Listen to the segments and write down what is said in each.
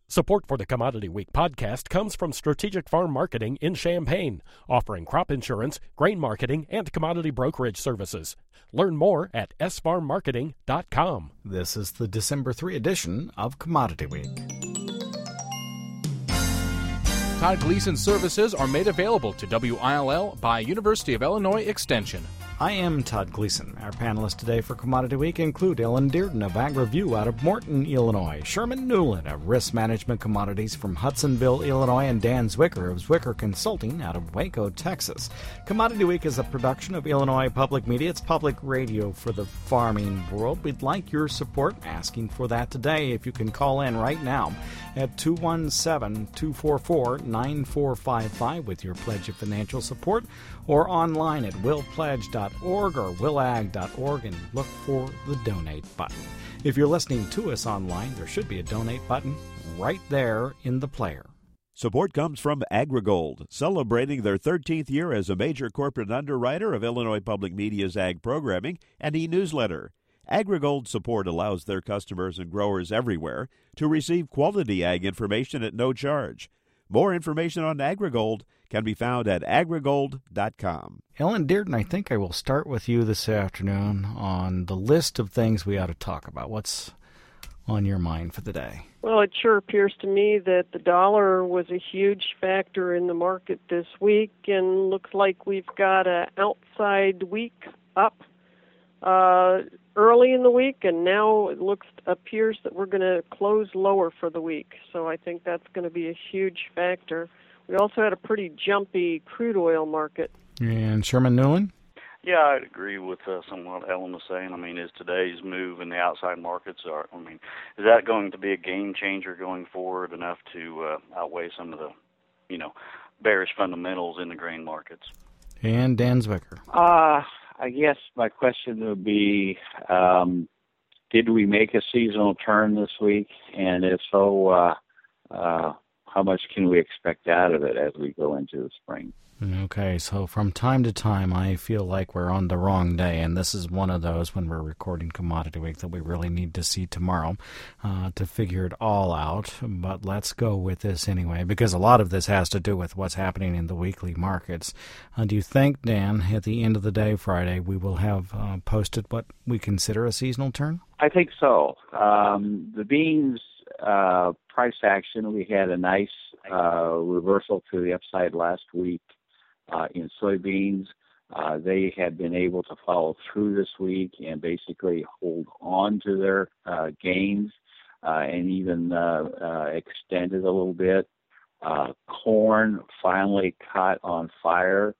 Support for the Commodity Week podcast comes from Strategic Farm Marketing in Champaign, offering crop insurance, grain marketing, and commodity brokerage services. Learn more at sfarmmarketing.com. This is the December 3 edition of Commodity Week. Todd Gleason services are made available to WILL by University of Illinois Extension. I am Todd Gleason. Our panelists today for Commodity Week include Ellen Dearden of AgriView out of Morton, Illinois, Sherman Newland of Risk Management Commodities from Hudsonville, Illinois, and Dan Zwicker of Zwicker Consulting out of Waco, Texas. Commodity Week is a production of Illinois Public Media. It's public radio for the farming world. We'd like your support, asking for that today. If you can call in right now at 217-244-9455 with your pledge of financial support, or online at willpledge.org or willag.org and look for the donate button. If you're listening to us online, there should be a donate button right there in the player. Support comes from AgriGold, celebrating their 13th year as a major corporate underwriter of Illinois Public Media's ag programming and e-newsletter. AgriGold support allows their customers and growers everywhere to receive quality ag information at no charge. More information on AgriGold can be found at agrigold.com. Ellen Dearden, I think I will start with you this afternoon on the list of things we ought to talk about. What's on your mind for the day? Well, it sure appears to me that the dollar was a huge factor in the market this week, and looks like we've got an outside week up early in the week, and now it appears that we're going to close lower for the week. So I think that's going to be a huge factor. We also had a pretty jumpy crude oil market. And Sherman Newland? Yeah, I'd agree with some of what Ellen was saying. I mean, is today's move in the outside markets, is that going to be a game changer going forward enough to outweigh some of the, bearish fundamentals in the grain markets? And Dan Zwicker? I guess my question would be, did we make a seasonal turn this week? And if so, how much can we expect out of it as we go into the spring? Okay, so from time to time, I feel like we're on the wrong day, and this is one of those when we're recording Commodity Week that we really need to see tomorrow to figure it all out. But let's go with this anyway, because a lot of this has to do with what's happening in the weekly markets. Do you think, Dan, at the end of the day, Friday, we will have posted what we consider a seasonal turn? I think so. The beans price action, we had a nice reversal to the upside last week. In soybeans, they have been able to follow through this week and basically hold on to their gains and even extended a little bit. Corn finally caught on fire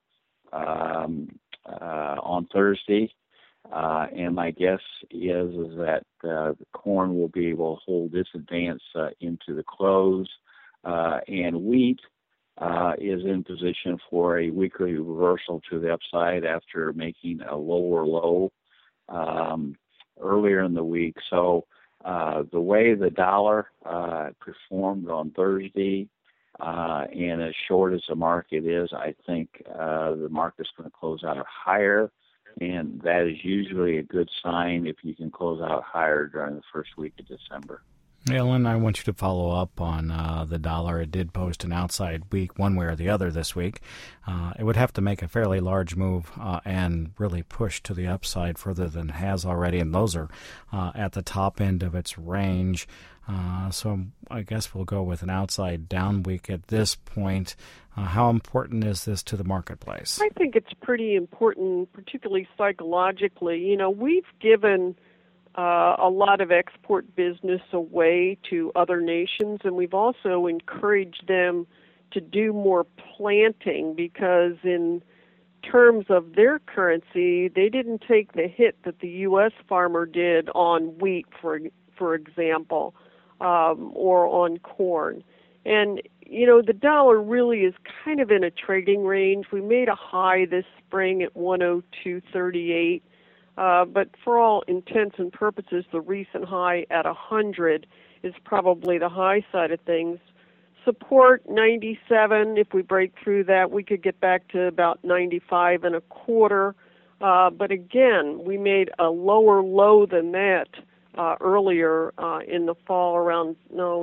on Thursday, and my guess is that the corn will be able to hold this advance into the close, and wheat is in position for a weekly reversal to the upside after making a lower low earlier in the week. So the way the dollar performed on Thursday, and as short as the market is, I think the market's going to close out higher, and that is usually a good sign if you can close out higher during the first week of December. Ellen, I want you to follow up on the dollar. It did post an outside week one way or the other this week. It would have to make a fairly large move and really push to the upside further than it has already, and those are at the top end of its range. So I guess we'll go with an outside down week at this point. How important is this to the marketplace? I think it's pretty important, particularly psychologically. We've given a lot of export business away to other nations, and we've also encouraged them to do more planting because in terms of their currency, they didn't take the hit that the U.S. farmer did on wheat, for example, or on corn. And, the dollar really is kind of in a trading range. We made a high this spring at 102.38. But for all intents and purposes, the recent high at 100 is probably the high side of things. Support 97. If we break through that, we could get back to about 95 and a quarter. But again, we made a lower low than that earlier in the fall, around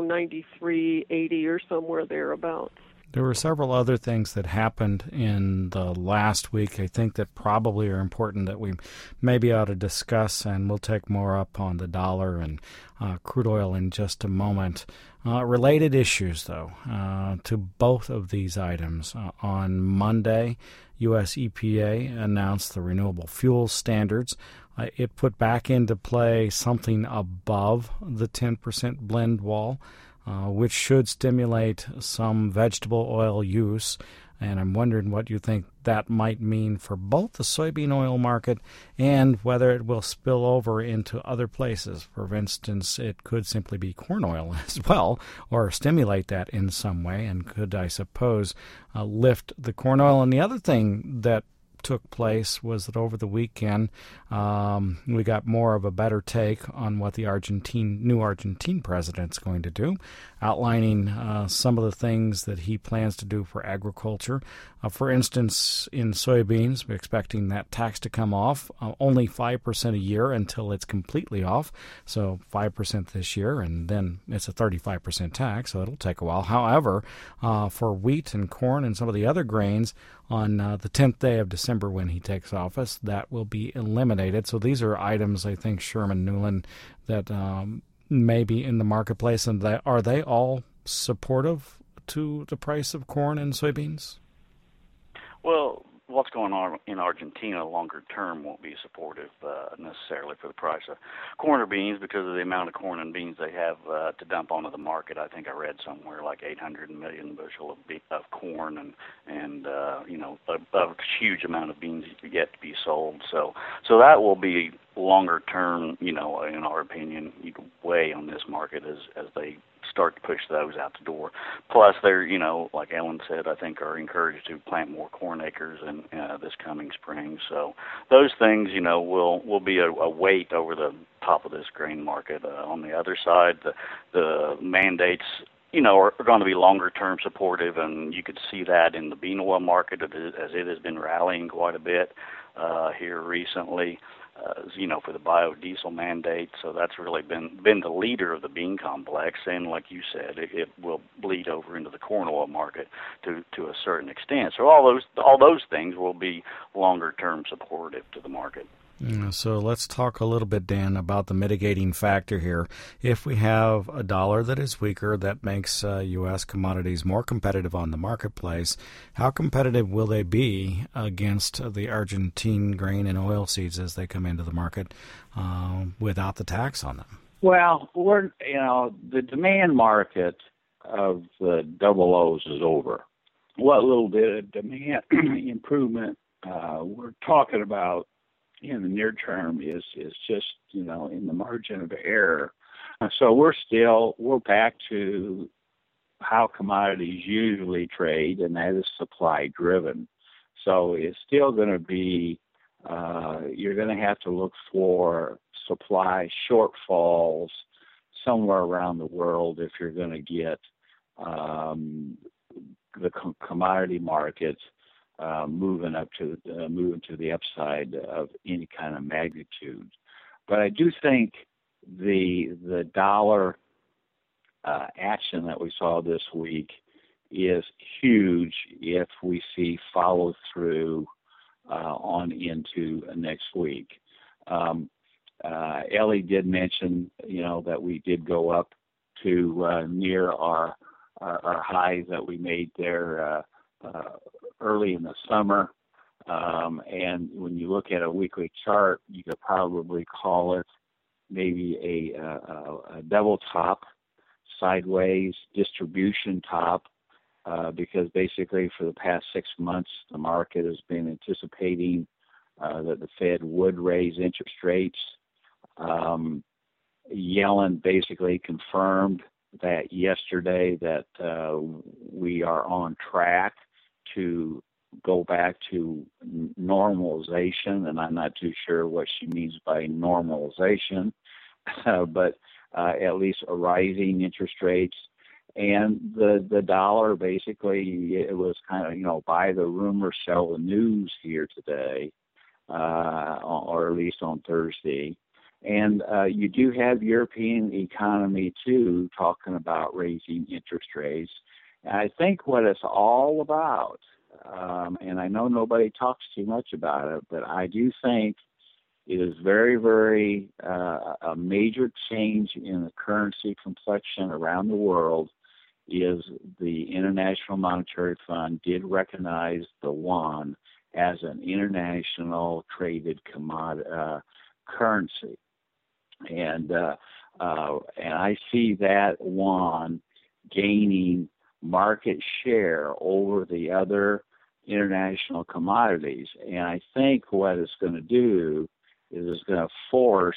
93.80 or somewhere thereabouts. There were several other things that happened in the last week, I think, that probably are important that we maybe ought to discuss, and we'll take more up on the dollar and crude oil in just a moment. Related issues, though, to both of these items. On Monday, U.S. EPA announced the renewable fuel standards. It put back into play something above the 10% blend wall, which should stimulate some vegetable oil use. And I'm wondering what you think that might mean for both the soybean oil market and whether it will spill over into other places. For instance, it could simply be corn oil as well, or stimulate that in some way, and could, I suppose, lift the corn oil. And the other thing that took place was that over the weekend we got more of a better take on what the new Argentine president's going to do, outlining some of the things that he plans to do for agriculture. For instance, in soybeans, we're expecting that tax to come off only 5% a year until it's completely off. So 5% this year, and then it's a 35% tax, so it'll take a while. However, for wheat and corn and some of the other grains, on the 10th day of December when he takes office, that will be eliminated. So these are items, I think, Sherman Newland, that may be in the marketplace. And are they all supportive to the price of corn and soybeans? Well, what's going on in Argentina longer term won't be supportive necessarily for the price of corn or beans because of the amount of corn and beans they have to dump onto the market. I think I read somewhere like 800 million bushel of corn and a huge amount of beans yet to be sold. So that will be longer term, in our opinion, weigh on this market as they start to push those out the door. Plus, they're, like Ellen said, I think are encouraged to plant more corn acres in this coming spring. So those things, will be a weight over the top of this grain market. On the other side, the mandates, are going to be longer-term supportive, and you could see that in the bean oil market as it has been rallying quite a bit here recently. For the biodiesel mandate. So that's really been the leader of the bean complex. And like you said, it will bleed over into the corn oil market to a certain extent. So all those things will be longer term supportive to the market. So let's talk a little bit, Dan, about the mitigating factor here. If we have a dollar that is weaker, that makes U.S. commodities more competitive on the marketplace. How competitive will they be against the Argentine grain and oil seeds as they come into the market without the tax on them? Well, the demand market of the double O's is over. What little bit of demand improvement we're talking about in the near term is just, in the margin of error. So we're back to how commodities usually trade, and that is supply driven. So it's still going to be, you're going to have to look for supply shortfalls somewhere around the world if you're going to get the commodity markets moving to the upside of any kind of magnitude. But I do think the dollar action that we saw this week is huge if we see follow through on into next week. Ellie did mention, that we did go up to near our highs that we made there early in the summer. And when you look at a weekly chart, you could probably call it maybe a double top, sideways distribution top, because basically for the past 6 months, the market has been anticipating that the Fed would raise interest rates. Yellen basically confirmed that yesterday that we are on track to go back to normalization, and I'm not too sure what she means by normalization, but at least a rising interest rates. And the dollar basically, it was kind of, buy the rumor, sell the news here today, or at least on Thursday. And you do have European economy, too, talking about raising interest rates. And I think what it's all about, and I know nobody talks too much about it, but I do think it is very, very a major change in the currency complexion around the world is the International Monetary Fund did recognize the yuan as an international traded currency. And I see that yuan gaining market share over the other international commodities. And I think what it's going to do is it's going to force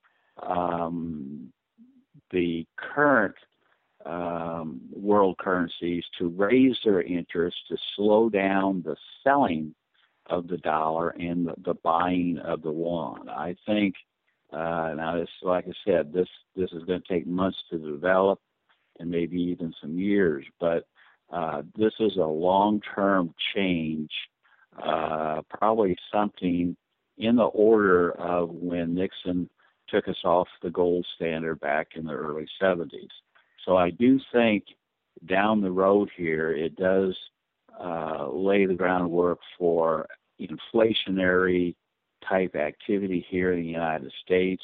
the current world currencies to raise their interest, to slow down the selling of the dollar and the buying of the yuan. I think now, this, like I said, this is going to take months to develop, and maybe even some years. But this is a long-term change, probably something in the order of when Nixon took us off the gold standard back in the early 70s. So I do think down the road here, it does lay the groundwork for inflationary type activity here in the United States.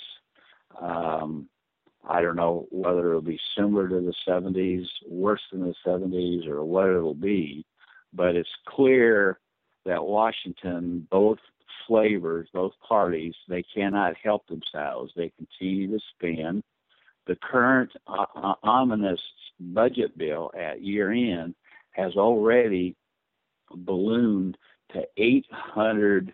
I don't know whether it'll be similar to the 70s, worse than the 70s, or what it'll be, but it's clear that Washington, both flavors, both parties, they cannot help themselves. They continue to spend. The current ominous budget bill at year end has already ballooned to $800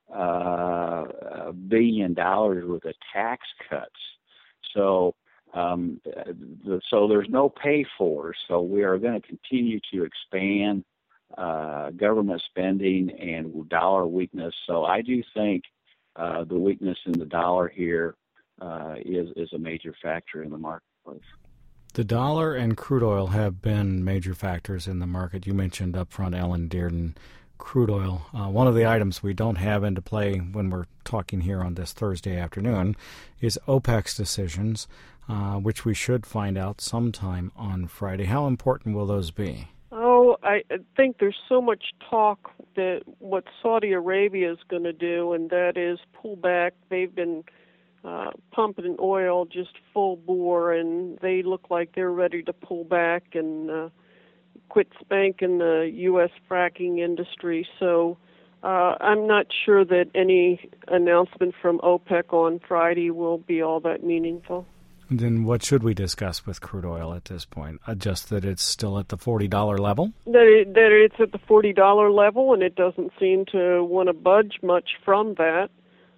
billion worth of tax cuts. So there's no pay for. So we are going to continue to expand government spending and dollar weakness. So I do think the weakness in the dollar here is a major factor in the marketplace. The dollar and crude oil have been major factors in the market. You mentioned up front, Ellen Dearden, crude oil. One of the items we don't have into play when we're talking here on this Thursday afternoon is OPEC's decisions, which we should find out sometime on Friday. How important will those be? Oh, I think there's so much talk that what Saudi Arabia is going to do, and that is pull back. They've been pumping oil just full bore, and they look like they're ready to pull back and quit spanking the U.S. fracking industry. So I'm not sure that any announcement from OPEC on Friday will be all that meaningful. Then what should we discuss with crude oil at this point? Just that it's still at the $40 level? That it's at the $40 level, and it doesn't seem to want to budge much from that.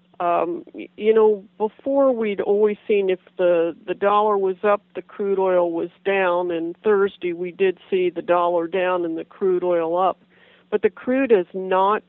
Before we'd always seen if the dollar was up, the crude oil was down, and Thursday we did see the dollar down and the crude oil up. But the crude has not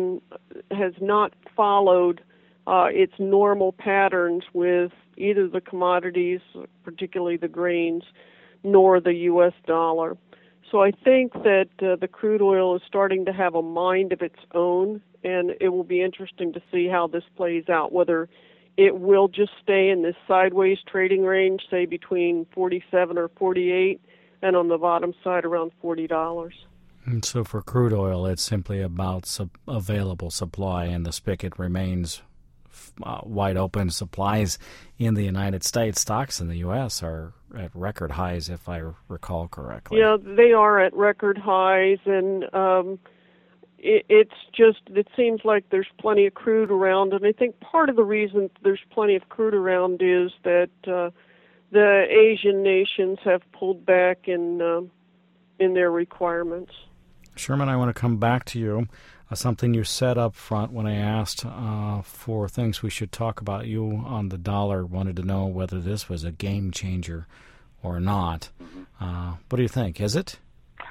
followed its normal patterns with either the commodities, particularly the grains, nor the U.S. dollar. So I think that the crude oil is starting to have a mind of its own, and it will be interesting to see how this plays out, whether it will just stay in this sideways trading range, say between 47 or 48, and on the bottom side around $40. And so for crude oil, it's simply about available supply, and the spigot remains wide open. Supplies in the United States, stocks in the U.S. are at record highs, if I recall correctly. Yeah, they are at record highs, and it seems like there's plenty of crude around, and I think part of the reason there's plenty of crude around is that the Asian nations have pulled back in their requirements. Sherman, I want to come back to you. Something you said up front when I asked for things we should talk about. You on the dollar wanted to know whether this was a game changer or not. What do you think? Is it?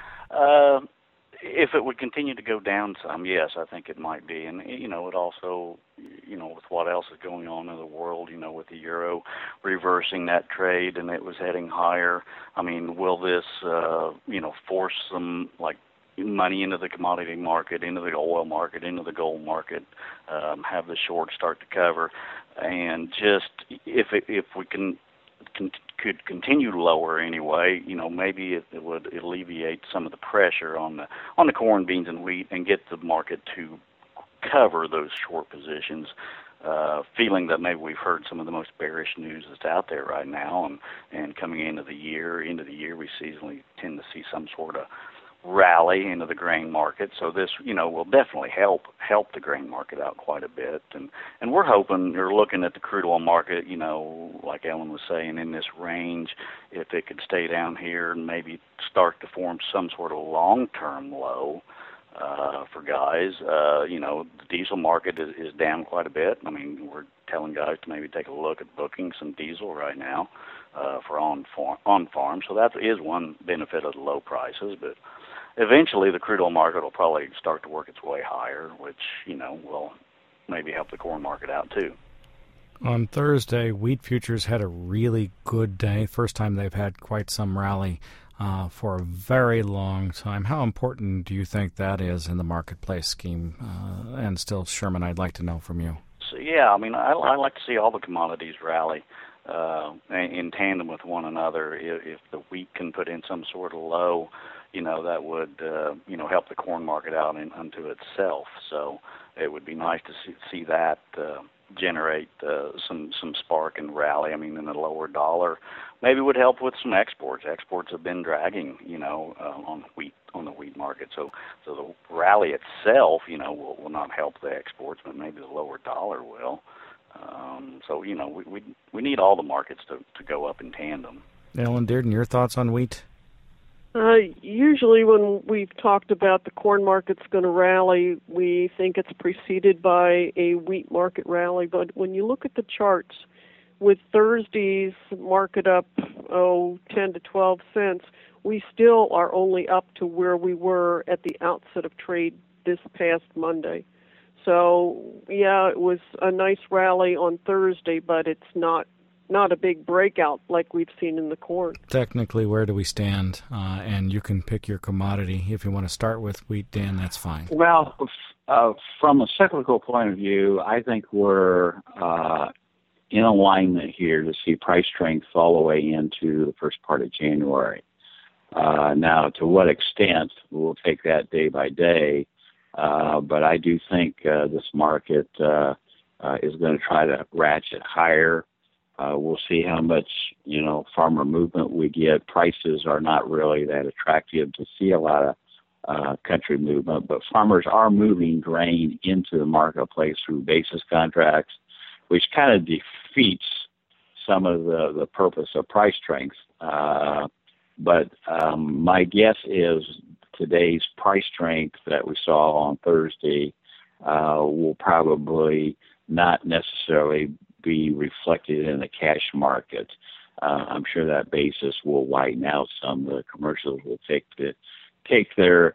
If it would continue to go down some, yes, I think it might be. And, it also, with what else is going on in the world, with the euro reversing that trade and it was heading higher, I mean, will this, force some, money into the commodity market, into the oil market, into the gold market, have the shorts start to cover, and just if we could continue lower anyway, maybe it would alleviate some of the pressure on the corn, beans, and wheat, and get the market to cover those short positions. Feeling that maybe we've heard some of the most bearish news that's out there right now, and coming into the year, we seasonally tend to see some sort of rally into the grain market. So this, will definitely help the grain market out quite a bit. And we're hoping, or looking at the crude oil market, like Ellen was saying, in this range, if it could stay down here and maybe start to form some sort of long-term low. For guys, the diesel market is down quite a bit. I mean, we're telling guys to maybe take a look at booking some diesel right now for on farm. So that is one benefit of the low prices. But eventually, the crude oil market will probably start to work its way higher, which will maybe help the corn market out too. On Thursday, wheat futures had a really good day. First time they've had quite some rally for a very long time. How important do you think that is in the marketplace scheme? And still, Sherman, I'd like to know from you. So, yeah, I mean, I like to see all the commodities rally in tandem with one another. If the wheat can put in some sort of low, that would, help the corn market out unto itself. So it would be nice to see that generate some spark and rally. I mean, in the lower dollar, maybe would help with some exports. Exports have been dragging, on the wheat market. So the rally itself, will not help the exports, but maybe the lower dollar will. So we need all the markets to go up in tandem. Ellen Dearden, your thoughts on wheat? Usually when we've talked about the corn market's going to rally, we think it's preceded by a wheat market rally. But when you look at the charts, with Thursday's market up, 10 to 12 cents, we still are only up to where we were at the outset of trade this past Monday. So, yeah, it was a nice rally on Thursday, but it's not a big breakout like we've seen in the corn. Technically, where do we stand? And you can pick your commodity. If you want to start with wheat, Dan, that's fine. Well, from a cyclical point of view, I think we're in alignment here to see price strength all the way into the first part of January. Now, to what extent, we'll take that day by day, but I do think this market is going to try to ratchet higher. We'll see how much, farmer movement we get. Prices are not really that attractive to see a lot of country movement, but farmers are moving grain into the marketplace through basis contracts, which kind of defeats some of the purpose of price strength. But my guess is today's price strength that we saw on Thursday will probably not necessarily be reflected in the cash market. I'm sure that basis will widen out some. The commercials will take their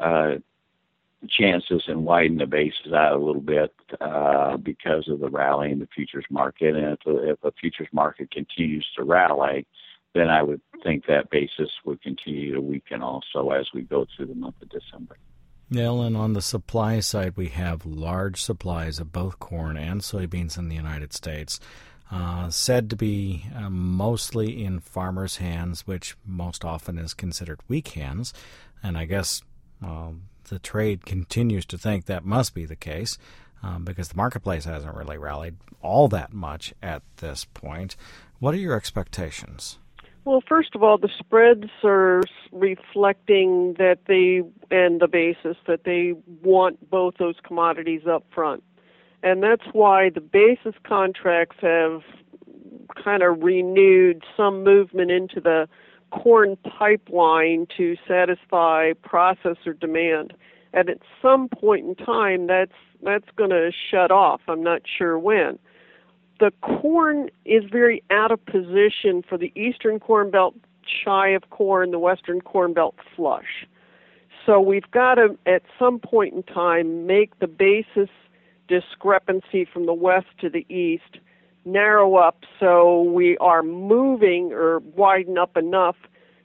chances and widen the basis out a little bit because of the rally in the futures market. And if the futures market continues to rally, then I would think that basis would continue to weaken also as we go through the month of December. Ellen, on the supply side, we have large supplies of both corn and soybeans in the United States, said to be mostly in farmers' hands, which most often is considered weak hands. And I guess the trade continues to think that must be the case because the marketplace hasn't really rallied all that much at this point. What are your expectations? Well, first of all, the spreads are reflecting that and the basis that they want both those commodities up front. And that's why the basis contracts have kind of renewed some movement into the corn pipeline to satisfy processor demand. And at some point in time, that's going to shut off. I'm not sure when. The corn is very out of position for the Eastern Corn Belt shy of corn, the Western Corn Belt flush. So we've got to, at some point in time, make the basis discrepancy from the west to the east narrow up so we are moving or widen up enough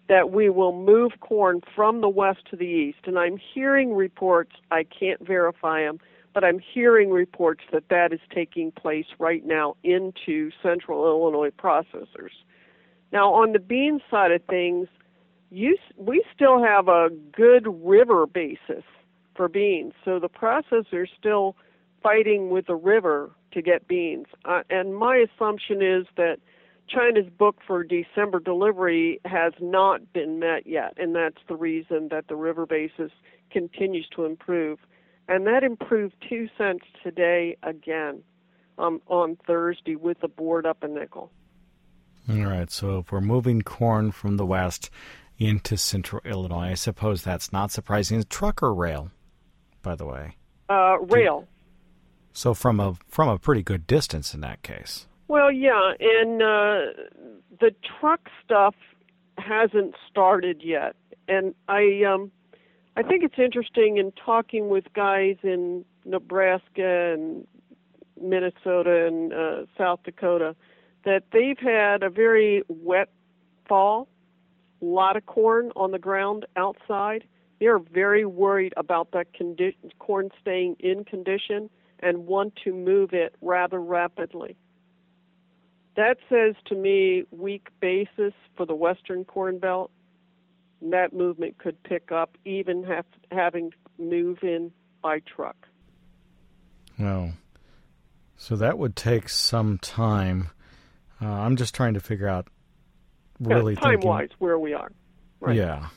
that we will move corn from the west to the east. And I'm hearing reports, I can't verify them, but I'm hearing reports that that is taking place right now into central Illinois processors. Now, on the bean side of things, we still have a good river basis for beans. So the processors still fighting with the river to get beans. And my assumption is that China's book for December delivery has not been met yet, and that's the reason that the river basis continues to improve. And that improved 2 cents today again on Thursday with the board up a nickel. All right, so if we're moving corn from the west into central Illinois, I suppose that's not surprising. Truck or rail, by the way? Rail. So from a pretty good distance in that case. Well, yeah, and the truck stuff hasn't started yet. And I think it's interesting in talking with guys in Nebraska and Minnesota and South Dakota that they've had a very wet fall, a lot of corn on the ground outside. They're very worried about that corn staying in condition and want to move it rather rapidly. That says to me weak basis for the western corn belt. And that movement could pick up, even having to move in by truck. Oh, so that would take some time. I'm just trying to figure out really time-wise where we are. Right. Yeah.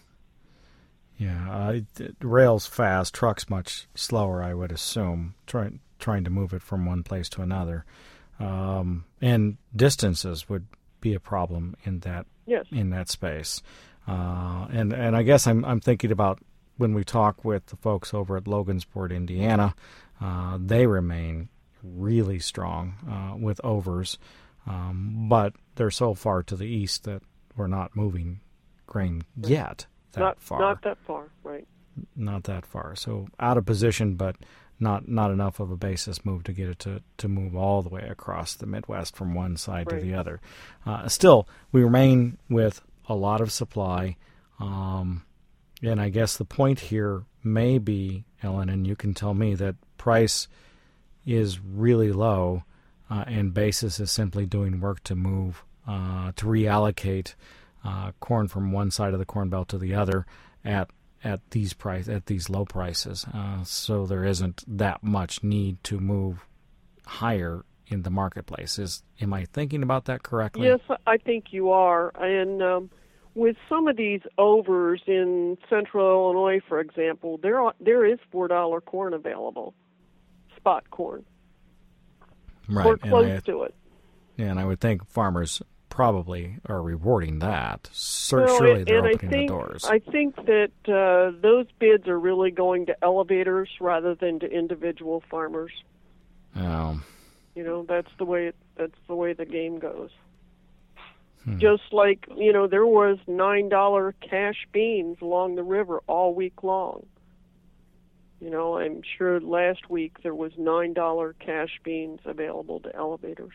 Rail's fast, truck's much slower, I would assume, trying to move it from one place to another. And distances would be a problem in that space. And I guess I'm thinking about when we talk with the folks over at Logansport, Indiana, they remain really strong with overs, but they're so far to the east that we're not moving grain yet Not that far, right. Not that far. So out of position, but not enough of a basis move to get it to move all the way across the Midwest from one side to the other. Still, we remain with a lot of supply, and I guess the point here may be, Ellen, and you can tell me, that price is really low, and basis is simply doing work to move, to reallocate corn from one side of the Corn Belt to the other at these low prices. So there isn't that much need to move higher in the marketplace. Am I thinking about that correctly? Yes, I think you are. And with some of these overs in central Illinois, for example, there is $4 corn available, spot corn. Right. We're close to it. Yeah, and I would think farmers probably are rewarding that. Surely they're opening the doors. I think that those bids are really going to elevators rather than to individual farmers. Oh. You know, that's the way the game goes. Just like, there was $9 cash beans along the river all week long. I'm sure last week there was $9 cash beans available to elevators.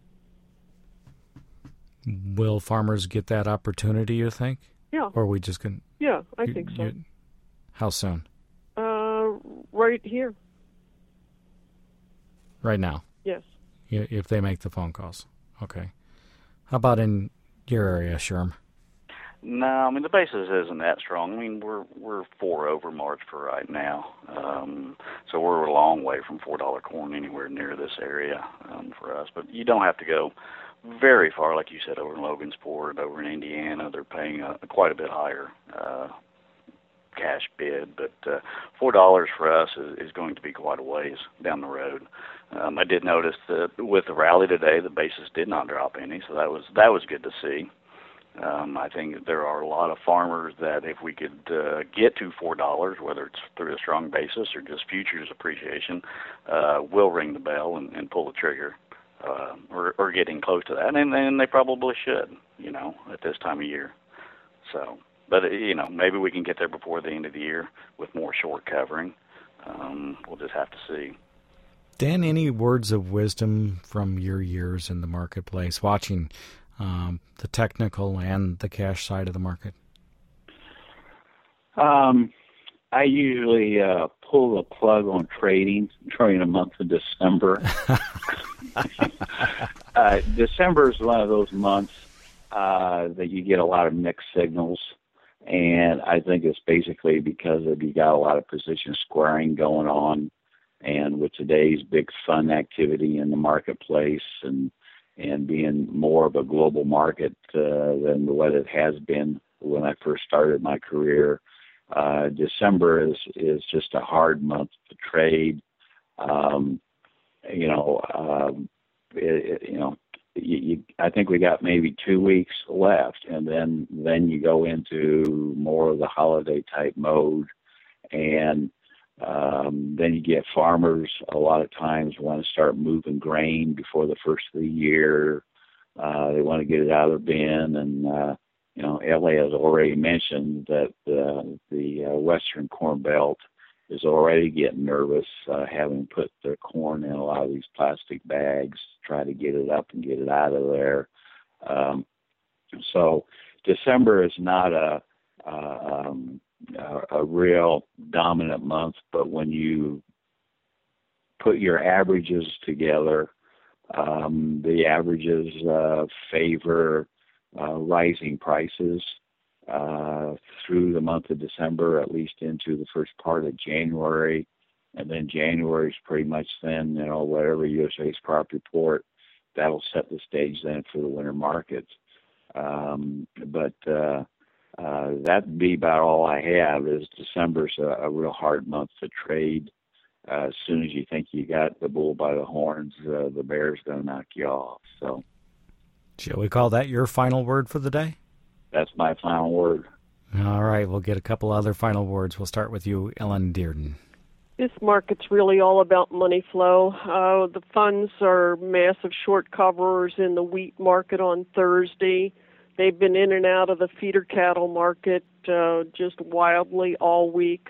Will farmers get that opportunity, you think? Yeah. Or are we just going to... Yeah, I think so. How soon? Right here. Right now? Yes. If they make the phone calls. Okay. How about in your area, Sherm? No, I mean, the basis isn't that strong. I mean, we're 4 over March for right now. So we're a long way from $4 corn anywhere near this area for us. But you don't have to go very far, like you said, over in Logansport, over in Indiana. They're paying quite a bit higher cash bid, but $4 for us is going to be quite a ways down the road. I did notice that with the rally today, the basis did not drop any, so that was good to see. I think there are a lot of farmers that if we could get to $4, whether it's through a strong basis or just futures appreciation, will ring the bell and pull the trigger. Or getting close to that, and they probably should, at this time of year. So, but maybe we can get there before the end of the year with more short covering. We'll just have to see. Dan, any words of wisdom from your years in the marketplace, watching the technical and the cash side of the market? I usually pull the plug on trading during the month of December. December is one of those months that you get a lot of mixed signals, and I think it's basically because you got a lot of position squaring going on, and with today's big fund activity in the marketplace and being more of a global market than what it has been when I first started my career. December is just a hard month to trade. I think we got maybe 2 weeks left, and then you go into more of the holiday type mode, and then you get farmers a lot of times want to start moving grain before the first of the year. They want to get it out of the bin, and LA has already mentioned that the Western Corn Belt is already getting nervous, having put their corn in a lot of these plastic bags to try to get it up and get it out of there. So December is not a real dominant month, but when you put your averages together, the averages favor rising prices through the month of December, at least into the first part of January. And then January is pretty much then, whatever USDA's crop report, that'll set the stage then for the winter markets. But that'd be about all I have. Is December's a real hard month to trade. As soon as you think you got the bull by the horns, the bear's going to knock you off. So, shall we call that your final word for the day? That's my final word. All right, we'll get a couple other final words. We'll start with you, Ellen Dearden. This market's really all about money flow. The funds are massive short coverers in the wheat market on Thursday. They've been in and out of the feeder cattle market just wildly all week.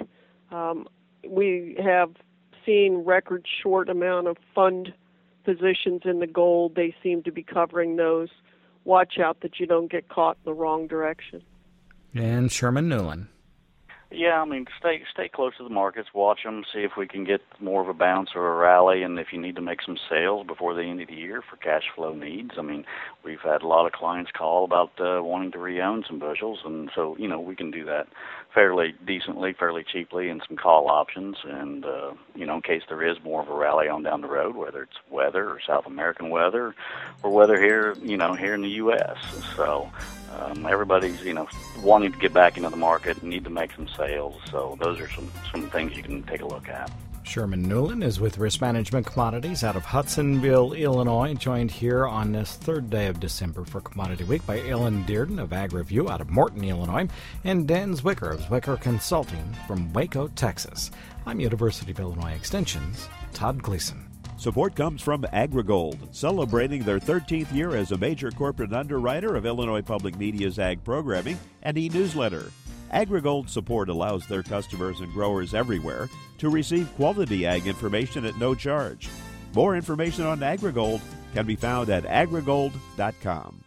We have seen record short amount of fund positions in the gold. They seem to be covering those. Watch out that you don't get caught in the wrong direction. And Sherman Newland. Yeah, I mean, stay close to the markets, watch them, see if we can get more of a bounce or a rally, and if you need to make some sales before the end of the year for cash flow needs. I mean, we've had a lot of clients call about wanting to re-own some bushels, and so, we can do that fairly decently, fairly cheaply, and some call options, and, in case there is more of a rally on down the road, whether it's weather or South American weather or weather here, here in the U.S. So everybody's, wanting to get back into the market and need to make some sales. So those are some things you can take a look at. Sherman Newland is with Risk Management Commodities out of Hudsonville, Illinois, joined here on this third day of December for Commodity Week by Ellen Dearden of Ag Review out of Morton, Illinois, and Dan Zwicker of Zwicker Consulting from Waco, Texas. I'm University of Illinois Extension's Todd Gleason. Support comes from AgriGold, celebrating their 13th year as a major corporate underwriter of Illinois Public Media's ag programming and e-newsletter. AgriGold support allows their customers and growers everywhere to receive quality ag information at no charge. More information on AgriGold can be found at agrigold.com.